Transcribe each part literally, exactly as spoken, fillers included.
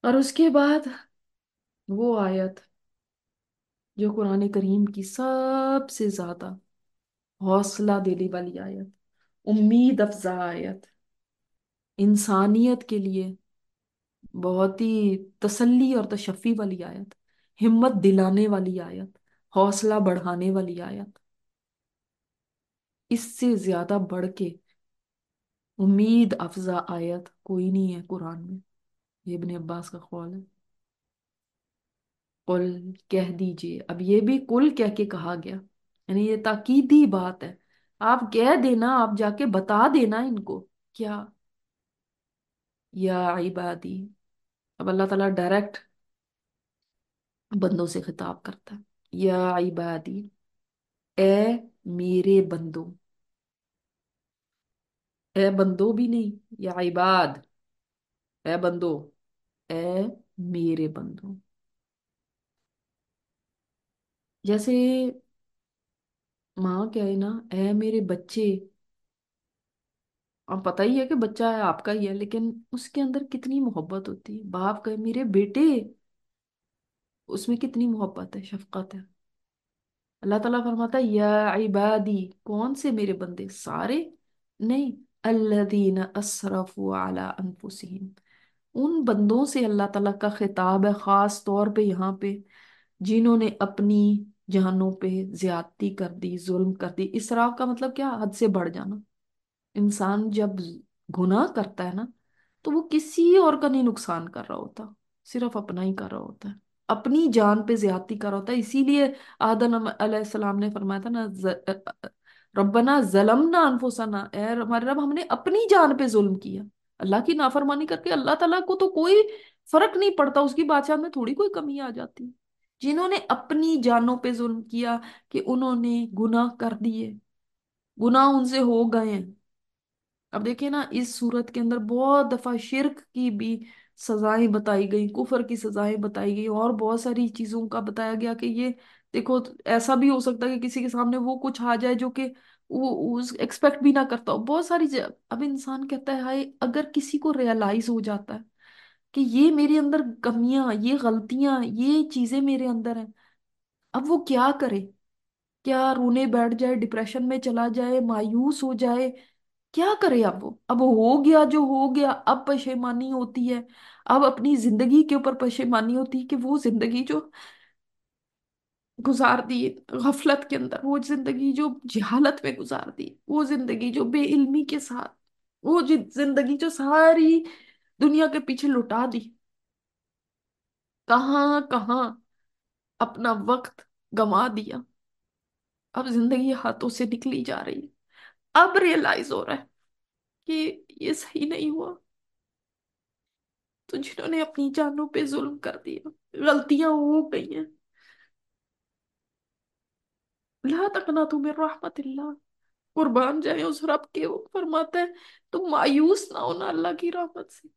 اور اس کے بعد وہ آیت جو قرآن کریم کی سب سے زیادہ حوصلہ دینے والی آیت، امید افزا آیت، انسانیت کے لیے بہت ہی تسلی اور تشفی والی آیت، ہمت دلانے والی آیت، حوصلہ بڑھانے والی آیت، اس سے زیادہ بڑھ کے امید افزا آیت کوئی نہیں ہے قرآن میں. یہ ابن عباس کا قول ہے. قل، کہہ دیجئے. اب یہ بھی کل کہہ کے کہا گیا، یعنی یہ تاکیدی بات ہے. آپ کہہ دینا، آپ جا کے بتا دینا ان کو. کیا؟ یا عبادی. اب اللہ تعالیٰ ڈائریکٹ بندوں سے خطاب کرتا ہے. یا عبادی، اے میرے بندو. اے بندو بھی نہیں، یا عباد، اے بندو، اے میرے بندو. جیسے ماں کہے نا اے میرے بچے. اب پتہ ہی ہے کہ بچہ ہے آپ کا ہی ہے، لیکن اس کے اندر کتنی محبت ہوتی ہے. باپ کہے میرے بیٹے، اس میں کتنی محبت ہے، شفقت ہے. اللہ تعالیٰ فرماتا ہے یا عبادی. کون سے میرے بندے؟ سارے نہیں. الذین اسرفوا علی انفسہم. ان بندوں سے اللہ تعالیٰ کا خطاب ہے خاص طور پہ یہاں پہ، جنہوں نے اپنی جانوں پہ زیادتی کر دی، ظلم کر دی. اسراف کا مطلب کیا؟ حد سے بڑھ جانا. انسان جب گناہ کرتا ہے نا تو وہ کسی اور کا نہیں نقصان کر رہا ہوتا، صرف اپنا ہی کر رہا ہوتا ہے، اپنی جان پہ زیادتی کر رہا ہوتا ہے. اسی لیے آدم علیہ السلام نے فرمایا تھا نا ز- ربنا ظلمنا انفسنا، اے ہمارے رب ہم نے اپنی جان پہ ظلم کیا. اللہ کی نافرمانی کر کے اللہ تعالیٰ کو تو کوئی فرق نہیں پڑتا، اس کی بادشاہت میں تھوڑی کوئی کمی آ جاتی. جنہوں نے اپنی جانوں پہ ظلم کیا کہ انہوں نے گناہ کر دیے، گناہ ان سے ہو گئے ہیں. اب دیکھیں نا اس صورت کے اندر بہت دفعہ شرک کی بھی سزائیں بتائی گئی، کفر کی سزائیں بتائی گئی، اور بہت ساری چیزوں کا بتایا گیا کہ یہ دیکھو ایسا بھی ہو سکتا ہے کہ کسی کے سامنے وہ کچھ آ جائے جو کہ وہ ایکسپیکٹ بھی نہ کرتا ہو. بہت ساری چیز- اب انسان کہتا ہے ہائے، اگر کسی کو ریئلائز ہو جاتا ہے کہ یہ میرے اندر کمیاں، یہ غلطیاں، یہ چیزیں میرے اندر ہیں، اب وہ کیا کرے؟ کیا رونے بیٹھ جائے، ڈپریشن میں چلا جائے، مایوس ہو جائے؟ کیا کرے اب وہ؟ اب ہو گیا جو ہو گیا، اب پشیمانی ہوتی ہے. اب اپنی زندگی کے اوپر پشیمانی ہوتی ہے کہ وہ زندگی جو گزار دی غفلت کے اندر، وہ زندگی جو جہالت میں گزار دی، وہ زندگی جو بے علمی کے ساتھ، وہ جی- زندگی جو ساری دنیا کے پیچھے لٹا دی، کہاں کہاں اپنا وقت گنوا دیا. اب زندگی ہاتھوں سے نکلی جا رہی ہے. اب ریئلائز ہو رہا ہے کہ یہ صحیح نہیں ہوا. تو جنہوں نے اپنی جانوں پہ ظلم کر دیا، غلطیاں ہو گئی ہیں. لا تقنطوا من رحمت اللہ. قربان جائیں اس رب کے، وہ فرماتا ہے تم مایوس نہ ہونا اللہ کی رحمت سے.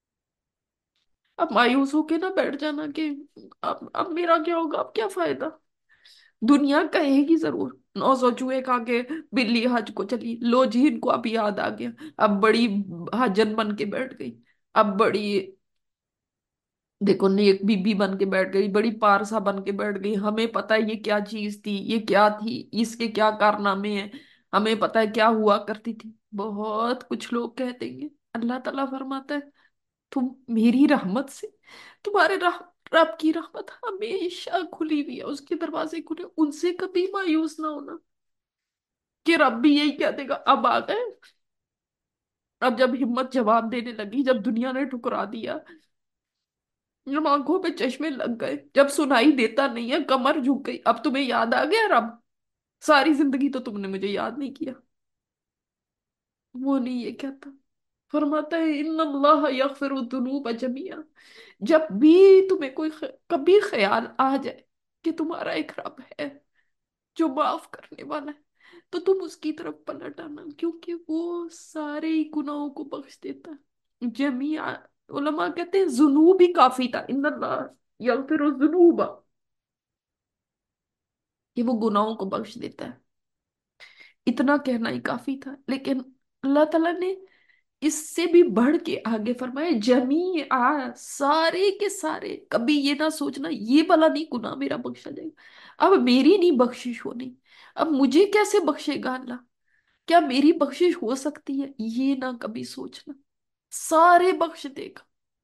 اب مایوس ہو کے نہ بیٹھ جانا کہ اب اب میرا کیا ہوگا، اب کیا فائدہ. دنیا کہے گی ضرور، نو سو چوہے کھا کے بلی حج کو چلی، لو جی ان کو اب یاد آ گیا، اب بڑی حجن بن کے بیٹھ گئی، اب بڑی دیکھو نیک بی بی بن کے بیٹھ گئی، بڑی پارسا بن کے بیٹھ گئی. ہمیں پتہ ہے یہ کیا چیز تھی، یہ کیا تھی، اس کے کیا کارنامے ہیں، ہمیں پتہ ہے کیا ہوا کرتی تھی. بہت کچھ لوگ کہہ دیں گے. اللہ تعالیٰ فرماتا ہے تم میری رحمت سے، تمہارے رح رب کی رحمت ہمیشہ کھلی ہوئی ہے، اس کے دروازے کھلے، ان سے کبھی مایوس نہ ہونا کہ رب بھی یہی کہہ دے گا اب آ گئے. اب جب ہمت جواب دینے لگی، جب دنیا نے ٹھکرا دیا، جب آنکھوں پہ چشمے لگ گئے، جب سنائی دیتا نہیں ہے، کمر جھک گئی، اب تمہیں یاد آ گیا رب؟ ساری زندگی تو تم نے مجھے یاد نہیں کیا. وہ نہیں یہ کہتا. فرماتا ہے ان اللہ یغفر الذنوب جميعا. جب بھی تمہیں کوئی خ... کبھی خیال آ جائے کہ تمہارا ایک رب ہے جو معاف کرنے والا ہے، تو تم اس کی طرف پلٹ آنا، کیونکہ وہ سارے ہی گناہوں کو بخش دیتا ہے جميعا. علماء کہتے ہیں ذنوب ہی کافی تھا، ان اللہ یغفر الذنوب، کہ وہ گناہوں کو بخش دیتا ہے. اتنا کہنا ہی کافی تھا. لیکن اللہ تعالیٰ نے اس سے بھی بڑھ کے آگے فرمائے جمیع سارے کے سارے، کبھی یہ نہ سوچنا یہ بلا نہیں گناہ میرا بخشا جائے گا، اب میری نہیں بخشش ہونی، اب مجھے کیسے بخشے گا اللہ، کیا میری بخشش ہو سکتی ہے، یہ نہ کبھی سوچنا، سارے بخش دے گا۔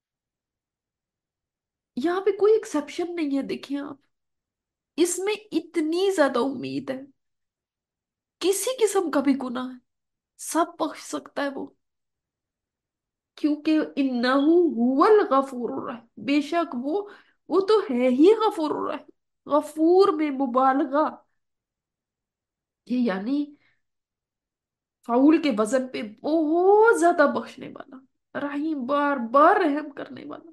یہاں پہ کوئی ایکسیپشن نہیں ہے، دیکھیں آپ، اس میں اتنی زیادہ امید ہے، کسی قسم کا بھی گناہ ہے سب بخش سکتا ہے وہ، کیونکہ انہو هو الغفور الرحیم، بے شک وہ وہ تو ہے ہی غفور الرحیم، غفور میں مبالغہ، یہ یعنی فعول کے وزن پہ بہت زیادہ بخشنے والا، رحیم بار بار رحم کرنے والا۔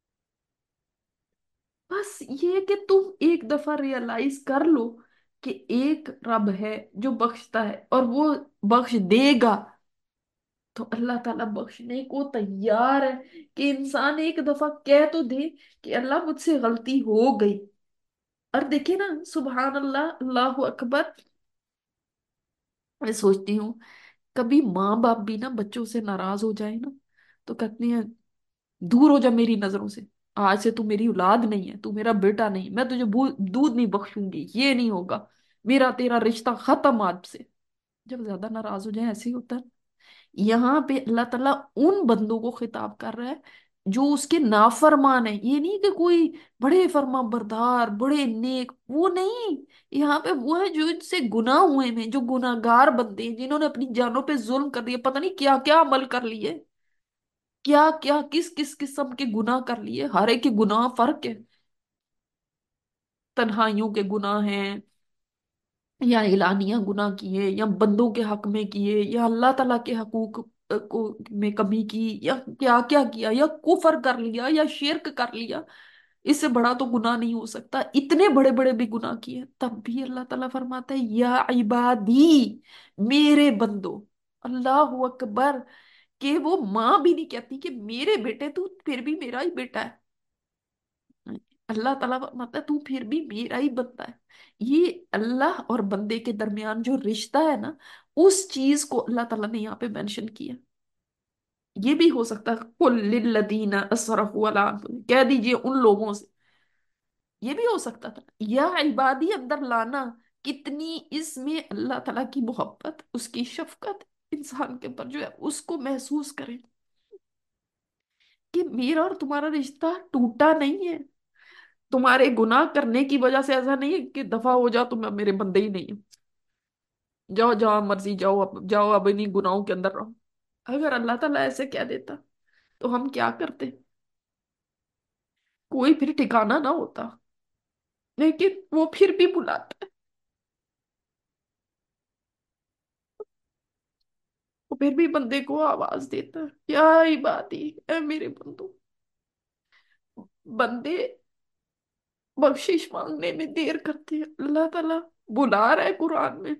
بس یہ کہ تم ایک دفعہ ریئلائز کر لو کہ ایک رب ہے جو بخشتا ہے اور وہ بخش دے گا، تو اللہ تعالیٰ بخشنے کو تیار ہے، کہ انسان ایک دفعہ کہہ تو دے کہ اللہ مجھ سے غلطی ہو گئی، اور دیکھیں نا سبحان اللہ، اللہ اکبر، میں سوچتی ہوں کبھی ماں باپ بھی نا بچوں سے ناراض ہو جائے نا تو کہتے ہیں دور ہو جا میری نظروں سے، آج سے تو میری اولاد نہیں ہے، تو میرا بیٹا نہیں، میں تجھے بو- دودھ نہیں بخشوں گی، یہ نہیں ہوگا، میرا تیرا رشتہ ختم آج سے، جب زیادہ ناراض ہو جائے ایسے ہی ہوتا ہے۔ یہاں پہ اللہ تعالیٰ ان بندوں کو خطاب کر رہا ہے جو اس کے نافرمان ہیں، یہ نہیں کہ کوئی بڑے فرما بردار بڑے نیک، وہ نہیں، یہاں پہ وہ ہے جو ان سے گناہ ہوئے ہیں، جو گناہ گار بندے ہیں، جنہوں نے اپنی جانوں پہ ظلم کر دیا، پتہ نہیں کیا کیا عمل کر لیے، کیا کیا کس کس قسم کے گناہ کر لیے، ہر ایک کے گناہ فرق ہے، تنہائیوں کے گناہ ہیں، یا اعلانیہ گناہ کیے، یا بندوں کے حق میں کیے، یا اللہ تعالیٰ کے حقوق آ، کو میں کمی کی، یا کیا کیا کیا، یا کفر کر لیا، یا شرک کر لیا، اس سے بڑا تو گناہ نہیں ہو سکتا، اتنے بڑے بڑے بھی گناہ کیے، تب بھی اللہ تعالیٰ فرماتا ہے یا عبادی، میرے بندو، اللہ اکبر، کہ وہ ماں بھی نہیں کہتی کہ میرے بیٹے، تو پھر بھی میرا ہی بیٹا ہے، اللہ تعالیٰ فرماتا ہے تو پھر بھی میرا ہی بندہ ہے۔ یہ اللہ اور بندے کے درمیان جو رشتہ ہے نا، اس چیز کو اللہ تعالیٰ نے یہاں پہ مینشن کیا، یہ بھی ہو سکتا ہے قل للذین اسرفوا علی انفسہم، کہہ دیجئے ان لوگوں سے، یہ بھی ہو سکتا تھا، یا عبادی اندر لانا، کتنی اس میں اللہ تعالیٰ کی محبت، اس کی شفقت انسان کے اوپر جو ہے اس کو محسوس کریں، کہ میرا اور تمہارا رشتہ ٹوٹا نہیں ہے، تمہارے گناہ کرنے کی وجہ سے ایسا نہیں ہے کہ دفع ہو جاؤ تم میرے بندے ہی نہیں ہو، جاؤ جاؤ مرضی، جاؤ اب جاؤ اب انہیں گناہوں کے اندر رہو، اگر اللہ تعالیٰ ایسے کہہ دیتا تو ہم کیا کرتے، کوئی پھر ٹھکانا نہ ہوتا، لیکن وہ پھر بھی بلاتا ہے، وہ پھر بھی بندے کو آواز دیتا ہے، کیا عبادی، اے میرے بندو، بندے بخشش مانگنے میں دیر کرتے ہیں، اللہ تعالیٰ بلا رہا ہے قرآن میں،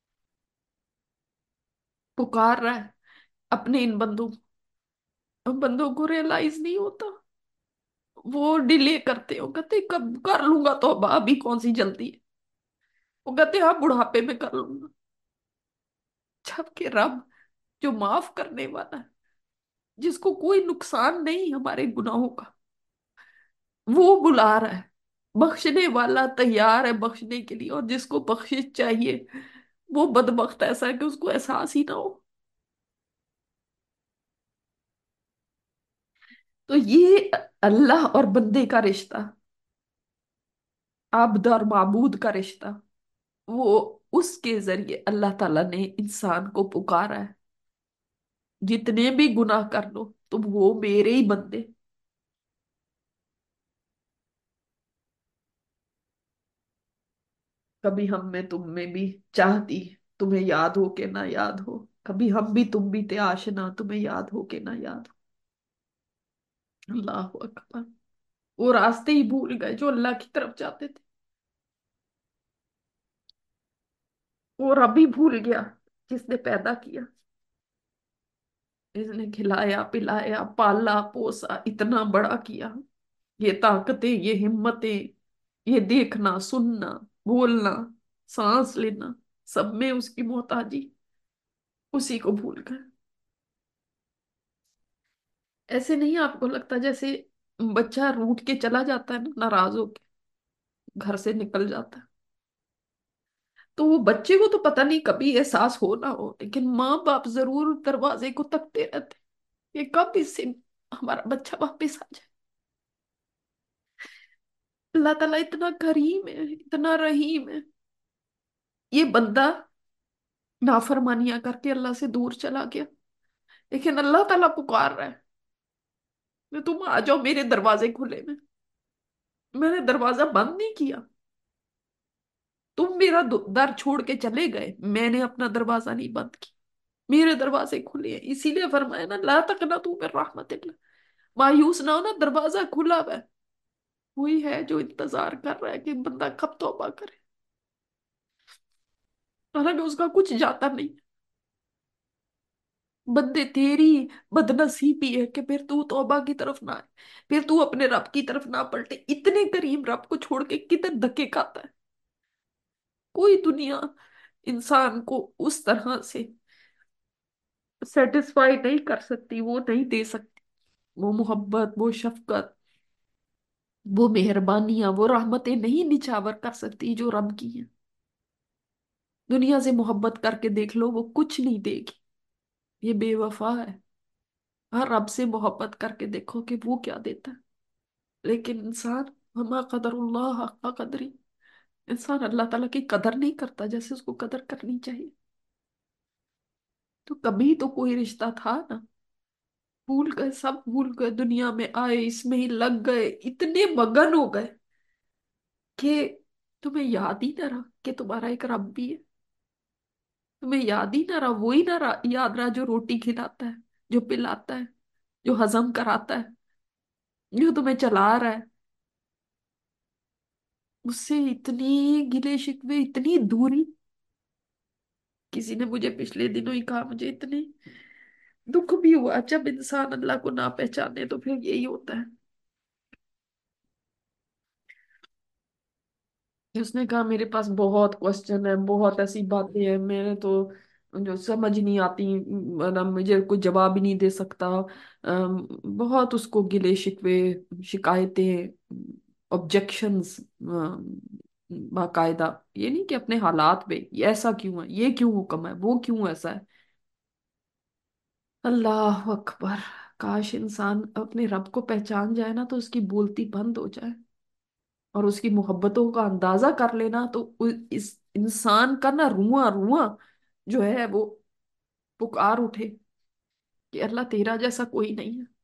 پکار رہا ہے اپنے ان بندوں، بندوں کو ریئلائز نہیں ہوتا، وہ ڈیلے کرتے ہو، کہتے کب کر لوں گا، تو اب ابھی کون سی جلدی ہے، وہ کہتے ہاں بڑھاپے میں کر لوں گا، جبکہ رب جو معاف کرنے والا ہے، جس کو کوئی نقصان نہیں ہمارے گناہوں کا، وہ بلا رہا ہے، بخشنے والا تیار ہے بخشنے کے لیے، اور جس کو بخشش چاہیے وہ بدبخت ایسا ہے کہ اس کو احساس ہی نہ ہو۔ تو یہ اللہ اور بندے کا رشتہ، عبد اور معبود کا رشتہ، وہ اس کے ذریعے اللہ تعالیٰ نے انسان کو پکارا ہے، جتنے بھی گناہ کر لو تم وہ میرے ہی بندے، کبھی ہم میں تم میں بھی چاہتی تمہیں یاد ہو کہ نہ یاد ہو، کبھی ہم بھی تم بھی تھے آشنا تمہیں یاد ہو کہ نہ یاد ہو، اللہ اکبر، وہ راستے ہی بھول گئے جو اللہ کی طرف جاتے تھے، وہ رب ہی بھول گیا جس نے پیدا کیا، جس نے کھلایا پلایا پالا پوسا اتنا بڑا کیا، یہ طاقتیں یہ ہمتیں، یہ دیکھنا سننا بولنا سانس لینا، سب میں اس کی محتاجی، اسی کو بھول گئے۔ ایسے نہیں آپ کو لگتا جیسے بچہ روٹ کے چلا جاتا ہے نا، ناراض ہو کے گھر سے نکل جاتا ہے، تو وہ بچے کو تو پتہ نہیں کبھی احساس ہو نہ ہو، لیکن ماں باپ ضرور دروازے کو تکتے رہتے کہ کب اس سے ہمارا بچہ واپس آ جائے۔ اللہ تعالیٰ اتنا کریم ہے، اتنا رحیم ہے۔ یہ بندہ نافرمانیاں کر کے اللہ سے دور چلا گیا، لیکن اللہ تعالیٰ پکار رہا ہے کہ تم آ جاؤ، میرے دروازے کھلے میں، میں نے دروازہ بند نہیں کیا، تم میرا در چھوڑ کے چلے گئے، میں نے اپنا دروازہ نہیں بند کیا، میرے دروازے کھلے ہیں۔ اسی لیے فرمایا نا، لا تقنطوا من رحمت اللہ، مایوس نہ ہونا، دروازہ کھلا ہوا ہے، وہی ہے جو انتظار کر رہا ہے کہ بندہ کب توبہ کرے، حالانکہ اس کا کچھ جاتا نہیں۔ بندے تیری بدنصیبی ہے کہ پھر تو توبہ کی طرف نہ آئے، پھر تو اپنے رب کی طرف نہ پلٹے۔ اتنے کریم رب کو چھوڑ کے کتنے دھکے کھاتا ہے۔ کوئی دنیا انسان کو اس طرح سے سیٹسفائی نہیں کر سکتی، وہ نہیں دے سکتی، وہ محبت، وہ شفقت، وہ مہربانیاں، وہ رحمتیں نہیں نچھاور کر سکتی جو رب کی ہیں۔ دنیا سے محبت کر کے دیکھ لو، وہ کچھ نہیں دے گی، یہ بے وفا ہے۔ ہر رب سے محبت کر کے دیکھو کہ وہ کیا دیتا ہے۔ لیکن انسان، وما قدر اللہ حق قدری، انسان اللہ تعالیٰ کی قدر نہیں کرتا جیسے اس کو قدر کرنی چاہیے۔ تو کبھی تو کوئی رشتہ تھا نا، بھول گئے، سب بھول گئے، دنیا میں آئے اس میں ہی لگ گئے، اتنے مگن ہو گئے کہ تمہیں یاد ہی نہ رہا کہ تمہارا ایک رب بھی ہے۔ تمہیں یاد ہی نہ رہا، وہی نہ رہا یاد رہا جو روٹی کھلاتا ہے، جو پلاتا ہے، جو ہضم کراتا ہے، جو تمہیں چلا رہا ہے۔ اس سے اتنی گلے شکوے، اتنی دوری۔ کسی نے مجھے پچھلے دنوں ہی کہا، مجھے اتنی دکھ بھی ہوا، جب انسان اللہ کو نہ پہچانے تو پھر یہی ہوتا ہے۔ اس نے کہا میرے پاس بہت کوشچن ہے، بہت ایسی باتیں ہیں میرے تو جو سمجھ نہیں آتی، مطلب مجھے کوئی جواب ہی نہیں دے سکتا۔ ام، بہت اس کو گلے شکوے، شکایتیں، آبجیکشنز، باقاعدہ۔ یہ نہیں کہ اپنے حالات پہ یہ ایسا کیوں ہے، یہ کیوں حکم ہے، وہ کیوں ایسا ہے۔ اللہ اکبر! کاش انسان اپنے رب کو پہچان جائے نا تو اس کی بولتی بند ہو جائے، اور اس کی محبتوں کا اندازہ کر لینا تو اس انسان کا نا رواں رواں جو ہے وہ پکار اٹھے کہ اللہ تیرا جیسا کوئی نہیں ہے۔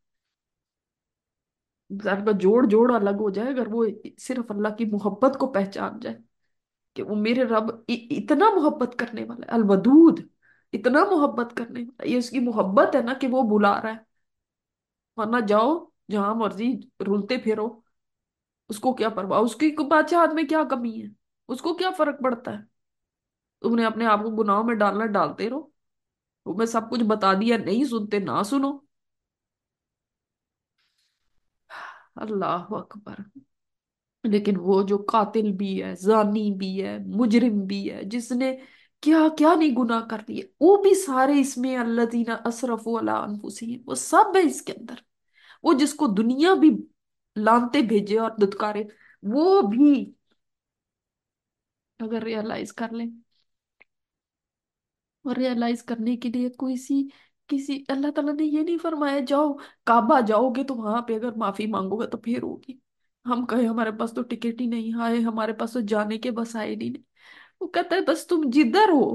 ذرا کا جوڑ جوڑ الگ ہو جائے اگر وہ صرف اللہ کی محبت کو پہچان جائے کہ وہ میرے رب ا- اتنا محبت کرنے والا ہے، الودود، اتنا محبت کرنے والا ہے۔ یہ اس کی محبت ہے نا کہ وہ بلا رہا ہے، ورنہ جاؤ جہاں مرضی رولتے پھرو، اس کو کیا پرواہ، اس کی بادشاہت میں کیا کمی ہے، اس کو کیا فرق پڑتا ہے۔ تم نے اپنے آپ کو گناہوں میں ڈالنا، ڈالتے رہو، تمہیں سب کچھ بتا دیا، نہیں سنتے نہ سنو۔ اللہ اکبر! لیکن وہ جو قاتل بھی ہے، زانی بھی ہے، مجرم بھی ہے، جس نے کیا کیا نہیں گناہ کر دیے، وہ بھی سارے اس میں الذین اسرفوا علی انفسہم، وہ سب ہے اس کے اندر۔ وہ جس کو دنیا بھی لانتے بھیجے اور دھتکارے، وہ بھی اگر ریئلائز کر لیں، اور ریئلائز کرنے کے لیے کوئی سی کسی، اللہ تعالیٰ نے یہ نہیں فرمایا جاؤ کعبہ جاؤ گے تو وہاں پہ اگر معافی مانگو گے تو پھر ہوگی۔ ہم کہیں ہمارے پاس تو ٹکٹ ہی نہیں آئے، ہمارے پاس تو جانے کے بس آئے نہیں نہیں۔ وہ کہتا ہے بس تم جدھر ہو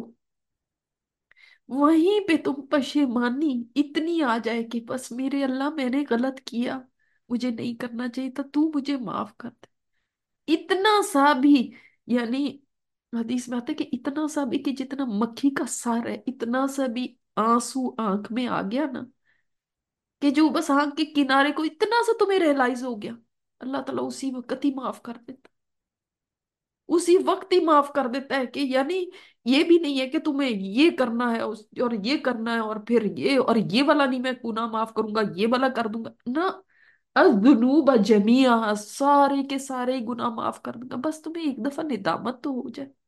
وہیں پہ تم پشیمانی اتنی آ جائے کہ بس میرے اللہ میں نے غلط کیا، مجھے نہیں کرنا چاہیے تھا، تو مجھے معاف کر دے۔ اتنا سا بھی، یعنی حدیث میں آتا ہے کہ اتنا سا بھی کہ جتنا مکھی کا سر ہے، اتنا سا بھی آنسو آنکھ میں آ گیا نا، کہ جو بس آنکھ کے کنارے کو اتنا سا تمہیں ریئلائز ہو گیا، اللہ تعالیٰ اسی وقت ہی معاف کر دیتا، اسی وقت ہی معاف کر دیتا ہے۔ کہ یعنی یہ بھی نہیں ہے کہ تمہیں یہ کرنا ہے اس- اور یہ کرنا ہے اور پھر یہ اور یہ والا نہیں، میں گناہ معاف کروں گا، یہ والا کر دوں گا نہ، الذنوب جميعا، سارے کے سارے ہی گناہ معاف کر دوں گا، بس تمہیں ایک دفعہ ندامت تو ہو جائے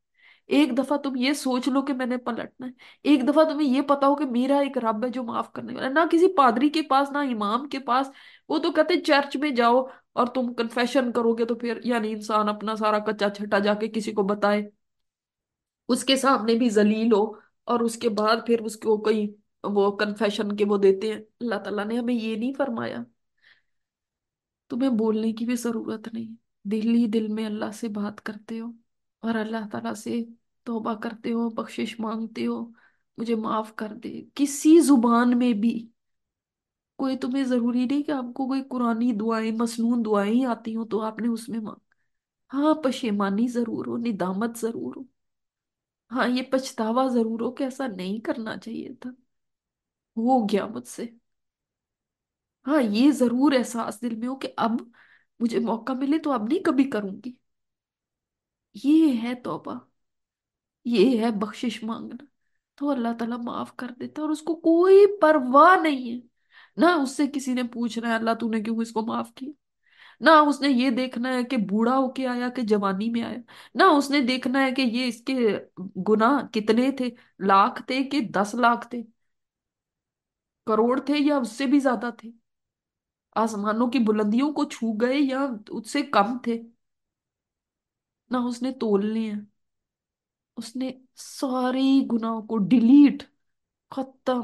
ایک دفعہ تم یہ سوچ لو کہ میں نے پلٹنا ہے، ایک دفعہ تمہیں یہ پتا ہو کہ میرا ایک رب ہے جو معاف کرنے والا ہے، نہ کسی پادری کے پاس نہ امام کے پاس۔ وہ تو کہتے چرچ میں جاؤ اور تم کنفیشن کرو گے تو پھر یعنی انسان اپنا سارا کچا چھٹا جا کے کسی کو بتائے، اس کے سامنے بھی ذلیل ہو، اور اس کے بعد پھر اس کو کوئی وہ کنفیشن کے وہ دیتے ہیں۔ اللہ تعالیٰ نے ہمیں یہ نہیں فرمایا، تمہیں بولنے کی بھی ضرورت نہیں، دل ہی دل میں اللہ سے بات کرتے ہو اور اللہ تعالیٰ سے توبہ کرتے ہو، بخشش مانگتے ہو، مجھے معاف کر دے کسی زبان میں بھی۔ کوئی تمہیں ضروری نہیں کہ آپ کو کوئی قرآنی دعائیں مسنون دعائیں ہی آتی ہوں تو آپ نے اس میں مانگ، ہاں پشیمانی ضرور ہو، ندامت ضرور ہو، ہاں یہ پچھتاوا ضرور ہو کہ ایسا نہیں کرنا چاہیے تھا، ہو گیا مجھ سے، ہاں یہ ضرور احساس دل میں ہو کہ اب مجھے موقع ملے تو اب نہیں کبھی کروں گی۔ یہ ہے توبہ، یہ ہے بخشش مانگنا، تو اللہ تعالیٰ معاف کر دیتا ہے اور اس کو کوئی پرواہ نہیں ہے۔ نہ اس سے کسی نے پوچھنا ہے اللہ تو نے کیوں اس کو معاف کیا، نہ اس نے یہ دیکھنا ہے کہ بوڑھا ہو کے آیا کہ جوانی میں آیا، نہ اس نے دیکھنا ہے کہ یہ اس کے گناہ کتنے تھے، لاکھ تھے کہ دس لاکھ تھے، کروڑ تھے یا اس سے بھی زیادہ تھے، آسمانوں کی بلندیوں کو چھو گئے یا اس سے کم تھے، نہ اس نے تولنے ہیں۔ اس نے ساری گناہوں کو ڈیلیٹ، ختم۔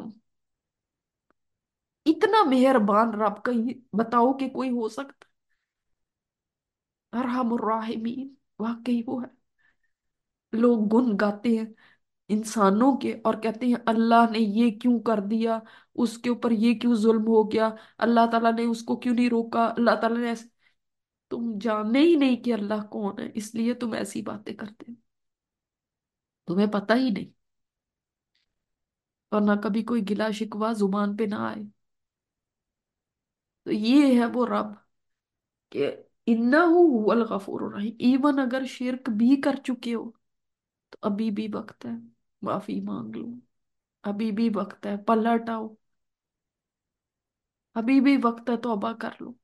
اتنا مہربان رب کہیں بتاؤ کہ کوئی ہو سکتا؟ ارحم الراحمین واقعی وہ ہے۔ لوگ گن گاتے ہیں انسانوں کے اور کہتے ہیں اللہ نے یہ کیوں کر دیا، اس کے اوپر یہ کیوں ظلم ہو گیا، اللہ تعالیٰ نے اس کو کیوں نہیں روکا، اللہ تعالیٰ نے ایسے۔ تم جانے ہی نہیں کہ اللہ کون ہے، اس لیے تم ایسی باتیں کرتے ہو، تمہیں پتہ ہی نہیں، اور نہ کبھی کوئی گلا شکوہ زبان پہ نہ آئے۔ تو یہ ہے وہ رب کہ انہو هو الغفور الرحیم، ایون اگر شرک بھی کر چکے ہو تو ابھی بھی وقت ہے، معافی مانگ لو، ابھی بھی وقت ہے، پلٹ آؤ، ابھی بھی وقت ہے، توبہ کر لو۔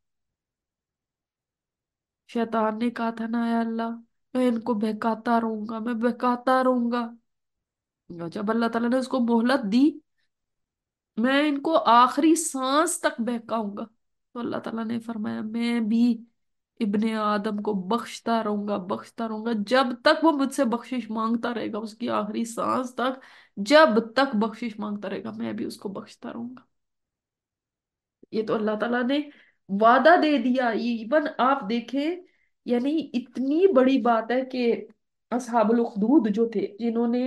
شیطان نے کہا تھا نا، اے اللہ میں ان کو بہکاتا رہوں گا، میں بہکاتا رہوں گا، جب اللہ تعالیٰ نے اس کو مہلت دی، میں ان کو آخری سانس تک بہکاؤں گا، تو اللہ تعالیٰ نے فرمایا میں بھی ابن آدم کو بخشتا رہوں گا، بخشتا رہوں گا جب تک وہ مجھ سے بخشش مانگتا رہے گا، اس کی آخری سانس تک، جب تک بخشش مانگتا رہے گا میں بھی اس کو بخشتا رہوں گا۔ یہ تو اللہ تعالیٰ نے وعدہ دے دیا، ایون آپ دیکھیں، یعنی اتنی بڑی بات ہے کہ اصحاب الاخدود جو تھے جنہوں نے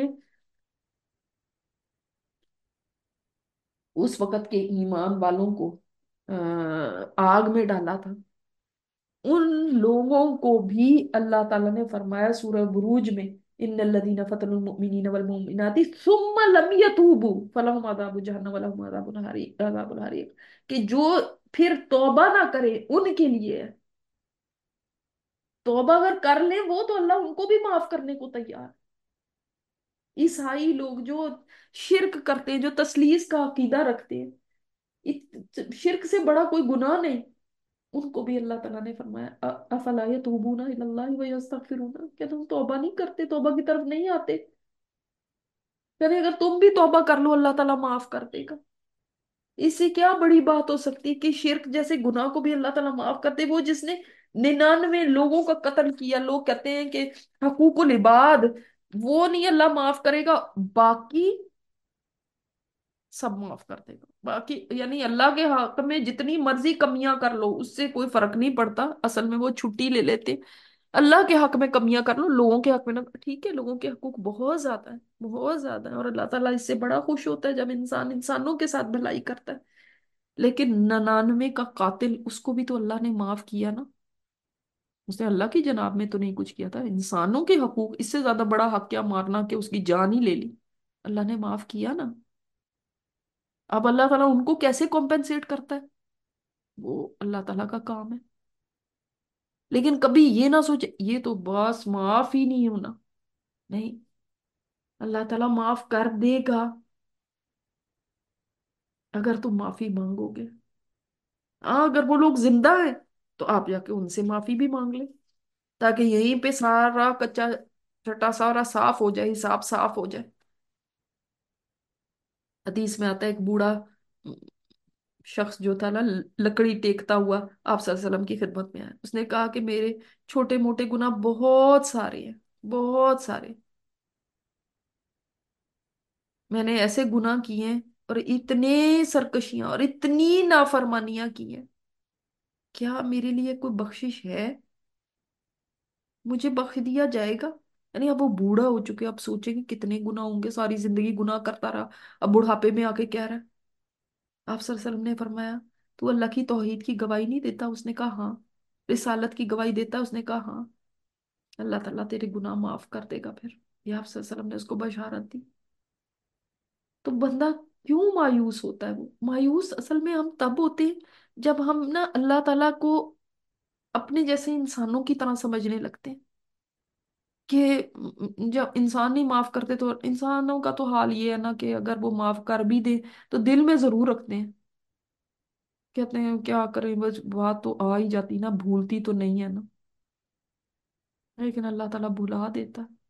اس وقت کے ایمان والوں کو آ، آگ میں ڈالا تھا، ان لوگوں کو بھی اللہ تعالیٰ نے فرمایا سورہ بروج میں، ان الذین فتنوا المؤمنین والمؤمنات ثم لم يتوبوا فلهم عذاب جہنم ولهم عذاب الحریق، عذاب الحریق، کہ جو پھر توبہ نہ کرے ان کے لیے ہے۔ توبہ اگر کر لیں وہ تو اللہ ان کو بھی معاف کرنے کو تیار ہے۔ عیسائی لوگ جو شرک کرتے ہیں، جو تثلیث کا عقیدہ رکھتے ہیں، ات- شرک سے بڑا کوئی گناہ نہیں، ان کو بھی اللہ تعالیٰ نے فرمایا "أ- افلا يتوبون الى الله ويستغفرون"، کیا تم توبہ نہیں کرتے، توبہ کی طرف نہیں آتے؟ یعنی اگر تم بھی توبہ کر لو اللہ تعالیٰ معاف کر دے گا۔ اس سے کیا بڑی بات ہو سکتی ہے کہ شرک جیسے گناہ کو بھی اللہ تعالیٰ معاف کرتے، وہ جس نے ننانوے لوگوں کا قتل کیا، لوگ کہتے ہیں کہ حقوق العباد، وہ نہیں اللہ معاف کرے گا، باقی سب معاف کر دے گا، باقی یعنی اللہ کے حق میں جتنی مرضی کمیاں کر لو اس سے کوئی فرق نہیں پڑتا، اصل میں وہ چھٹی لے لیتے۔ اللہ کے حق میں کمیاں کر لو، لوگوں کے حق میں نہ، ٹھیک ہے لوگوں کے حقوق بہت زیادہ ہے، بہت زیادہ ہے، اور اللہ تعالیٰ اس سے بڑا خوش ہوتا ہے جب انسان انسانوں کے ساتھ بھلائی کرتا ہے، لیکن ننانوے کا قاتل اس کو بھی تو اللہ نے معاف کیا نا، اس نے اللہ کی جناب میں تو نہیں کچھ کیا تھا، انسانوں کے حقوق اس سے زیادہ بڑا حق کیا مارنا کہ اس کی جان ہی لے لی، اللہ نے معاف کیا نا۔ اب اللہ تعالیٰ ان کو کیسے کمپنسیٹ کرتا ہے، وہ اللہ تعالیٰ کا کام ہے، لیکن کبھی یہ نہ سوچے یہ تو بس معاف ہی نہیں ہونا، نہیں، اللہ تعالیٰ معاف کر دے گا اگر تم معافی مانگو گے۔ ہاں اگر وہ لوگ زندہ ہیں تو آپ جا کے ان سے معافی بھی مانگ لیں، تاکہ یہیں پہ سارا کچا छठा सारा साफ हो जाए, हिसाब साफ हो जाए। हदीस में आता है, एक बूढ़ा अम, शख्स जो था ना, ल- लकड़ी टेकता हुआ आप सल्लल्लाहु अलैहि वसल्लम की खिदमत में आया। उसने कहा कि मेरे छोटे मोटे गुनाह बहुत सारे हैं, बहुत सारे। मैंने ऐसे गुनाह किए हैं और इतने सरकशियां और इतनी नाफरमानियां की हैं, क्या मेरे लिए कोई बख्शिश है? मुझे बख्श दिया जाएगा? यानी अब वो बूढ़ा हो चुके, अब सोचेंगे कितने गुनाह होंगे, सारी जिंदगी गुनाह करता रहा, अब बुढ़ापे में आके कह रहा है। आप सल्लल्लाहु अलैहि वसल्लम ने फरमाया, तू अल्लाह की तौहीद की गवाही नहीं देता? उसने कहा हाँ। रिसालत की गवाही देता? उसने कहा हाँ। अल्लाह ताला तेरे गुनाह माफ कर देगा फिर। ये आप सल्लल्लाहु अलैहि वसल्लम ने उसको बशारत दी। तो बंदा क्यों मायूस होता है? वो मायूस असल में हम तब होते हैं जब हम ना अल्लाह ताला को अपने जैसे इंसानों की तरह समझने लगते हैं। कि जब इंसान नहीं माफ करते, तो इंसानों का तो हाल ये है ना कि अगर वो माफ कर भी दे तो दिल में जरूर रखते हैं। कहते हैं क्या करें, बस बात तो आ ही जाती ना, भूलती तो नहीं है ना। लेकिन अल्लाह ताला भुला देता है।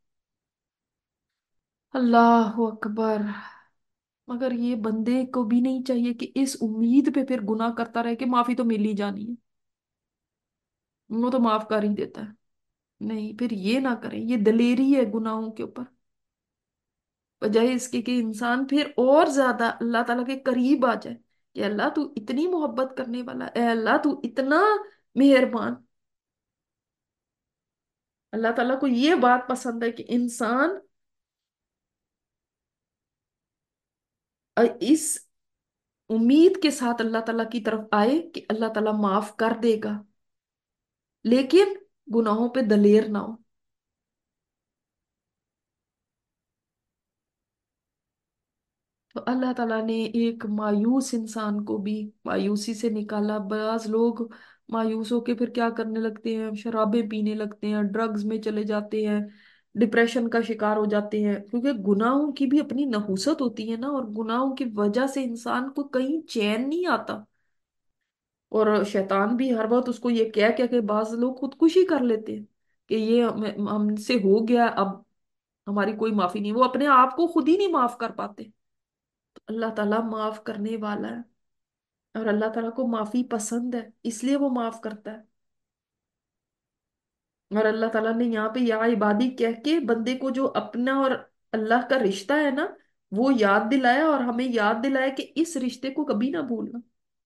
अल्लाह अकबर। मगर ये बंदे को भी नहीं चाहिए कि इस उम्मीद पे फिर गुनाह करता रहे कि माफी तो मिल ही जानी है, वो तो माफ कर ही देता है। नहीं, फिर ये ना करें, ये दलेरी है गुनाहों के ऊपर। बजाय इसके कि इंसान फिर और ज्यादा अल्लाह ताला के करीब आ जाए, कि अल्लाह तू इतनी मोहब्बत करने वाला है, अल्लाह तू इतना मेहरबान। अल्लाह ताला को ये बात पसंद है कि इंसान अ, इस उम्मीद के साथ अल्लाह ताला की तरफ आए कि अल्लाह ताला माफ कर देगा, लेकिन गुनाहों पे दलेर ना हो। तो अल्लाह ताला ने एक मायूस इंसान को भी मायूसी से निकाला। बाज लोग मायूस होके फिर क्या करने लगते हैं? शराबें पीने लगते हैं, ड्रग्स में चले जाते हैं, डिप्रेशन का शिकार हो जाते हैं, क्योंकि गुनाहों की भी अपनी नहुसत होती है ना, और गुनाहों की वजह से इंसान को कहीं चैन नहीं आता। और शैतान भी हर वक्त उसको ये कह कह के बाज लोग खुदकुशी कर लेते हैं कि ये हम- हमसे हो गया, अब हमारी कोई माफी नहीं। वो अपने आप को खुद ही नहीं माफ कर पाते। अल्लाह ताला माफ करने वाला है, और अल्लाह ताला को माफी पसंद है, इसलिए वो माफ करता है। और अल्लाह ताला ने यहाँ पे या इबादी कह के बंदे को जो अपना और अल्लाह का रिश्ता है ना, वो याद दिलाया, और हमें याद दिलाया कि इस रिश्ते को कभी ना भूलना।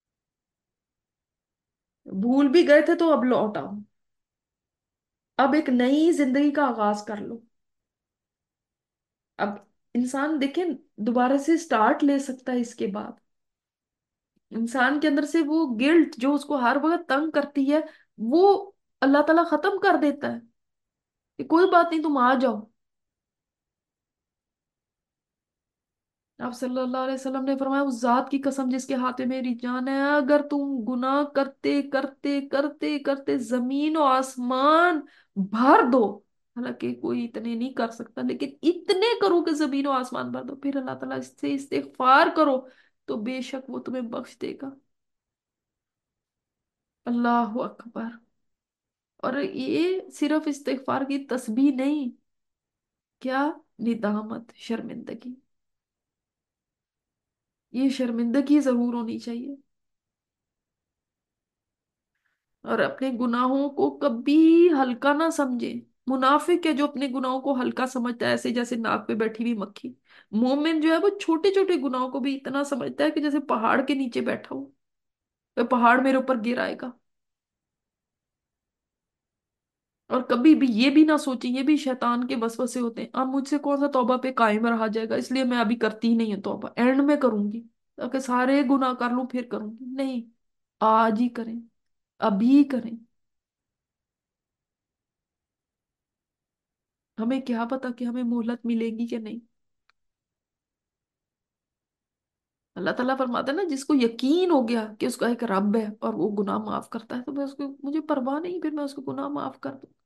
भूल भी गए थे तो अब लौट आओ, अब एक नई जिंदगी का आगाज कर लो। अब इंसान देखे दोबारा से स्टार्ट ले सकता है इसके बाद। इंसान के अंदर से वो गिल्ट जो उसको हर वक्त तंग करती है, वो अल्लाह ताला खत्म कर देता है कि कोई बात नहीं, तुम आ जाओ। आप सल्लल्लाहु अलैहि वसल्लम ने फरमाया, उस जात की कसम जिसके हाथ में मेरी जान है, अगर तुम गुनाह करते करते करते करते जमीन और आसमान भर दो, हालांकि कोई इतने नहीं कर सकता, लेकिन इतने करो कि जमीन और आसमान भर दो, फिर अल्लाह ताला इससे इस्तिगफार करो, तो बेशक वो तुम्हें बख्श देगा। अल्लाह अकबर। और ये सिर्फ इस्तिगफार की तस्बीह नहीं, क्या निदामत, शर्मिंदगी। ये शर्मिंदगी जरूर होनी चाहिए। और अपने गुनाहों को कभी हल्का ना समझे। मुनाफिक है जो अपने गुनाहों को हल्का समझता है, ऐसे जैसे नाक पे बैठी हुई मक्खी। मोमिन जो है वो छोटे छोटे गुनाहों को भी इतना समझता है कि जैसे पहाड़ के नीचे बैठा हो, वह पहाड़ मेरे ऊपर गिर आएगा। और कभी भी ये भी ना सोचे, ये भी शैतान के वसवसे होते हैं, अब मुझसे कौन सा तौबा पे कायम रहा जाएगा, इसलिए मैं अभी करती ही नहीं हूँ तौबा, एंड में करूंगी, ताकि सारे गुनाह कर लूं फिर करूंगी। नहीं, आज ही करें, अभी करें। हमें क्या पता कि हमें मोहलत मिलेगी कि नहीं। अल्लाह ताला फरमाता है ना, जिसको यकीन हो गया कि उसका एक रब है और वो गुनाह माफ करता है, तो मैं उसको, मुझे परवाह नहीं, फिर मैं उसको गुनाह माफ कर दूं।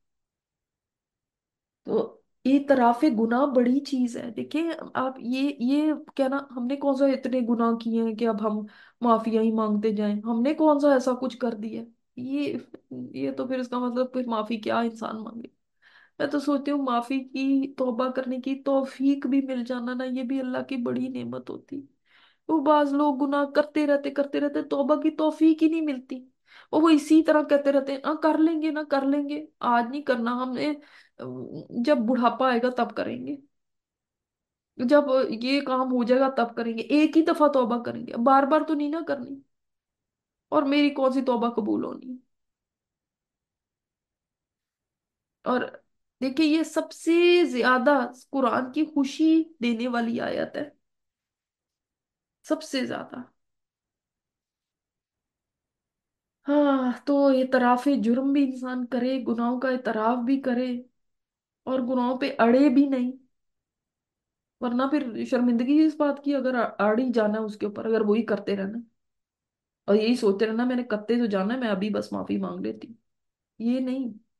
तो इतराफे गुनाह बड़ी चीज है। देखिए आप, ये ये क्या ना, हमने कौन सा इतने गुनाह किए हैं कि अब हम माफिया ही मांगते जाएं? हमने कौन सा ऐसा कुछ कर दिया? ये ये तो फिर इसका मतलब फिर माफी क्या इंसान मांगे? मैं तो सोचती हूँ माफी की, तौबा करने की तौफीक भी मिल जाना ना, ये भी अल्लाह की बड़ी नेमत होती। वो बाज लोग गुनाह करते रहते करते रहते, तौबा की तौफीक ही नहीं मिलती। वो वो इसी तरह कहते रहते हैं, हाँ कर लेंगे ना कर लेंगे, आज नहीं करना हमने, जब बुढ़ापा आएगा तब करेंगे, जब ये काम हो जाएगा तब करेंगे, एक ही दफा तौबा करेंगे, बार बार तो नहीं ना करनी। और मेरी कौन सी तौबा कबूल होनी। और देखिए ये सबसे ज्यादा कुरान की खुशी देने वाली आयत है, सबसे ज्यादा। हाँ, तो इतराफ जुर्म भी इंसान करे, गुनाहों का इतराफ भी करे, और गुनाहों पे अड़े भी नहीं। वरना फिर शर्मिंदगी इस बात की, अगर अ- अड़ ही जाना है उसके ऊपर, अगर वही करते रहना और यही सोचते रहना मैंने करते तो जाना है, मैं अभी बस माफी मांग लेती, ये नहीं।